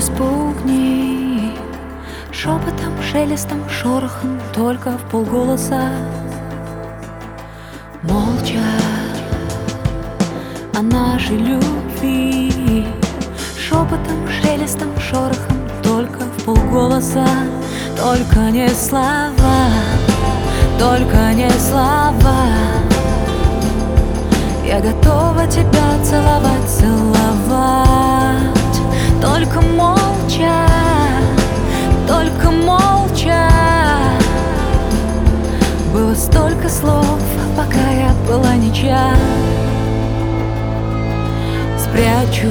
спугни шепотом, шелестом, шорохом, только в полголоса. Молча о нашей любви, шепотом, шелестом, шорохом, только в полголоса. Только не слова, только не слова. Я готова тебя целовать, целовать. Только молча, только молча. Было столько слов, пока я была ничья. Спрячу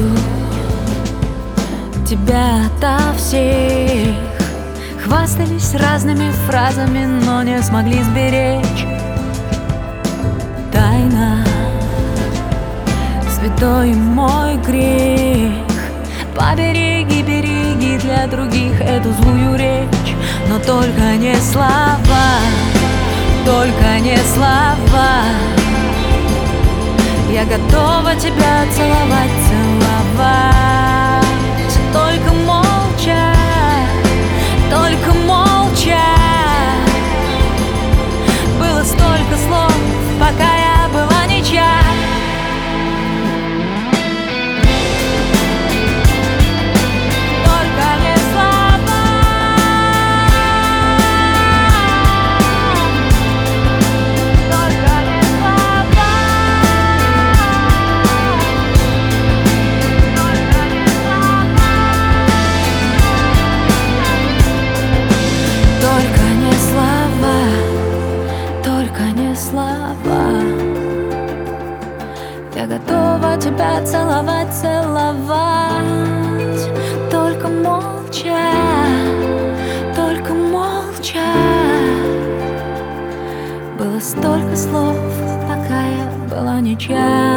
тебя ото всех. Хвастались разными фразами, но не смогли сберечь. Тайна, святой мой грех. Побереги, береги для других эту злую речь. Но только не слова, только не слова. Я готова тебя целовать, целовать. Только молча, только молча. Было столько слов, пока я была ничья. Я готова тебя целовать, целовать. Только молча, только молча. Было столько слов, пока я была ничья.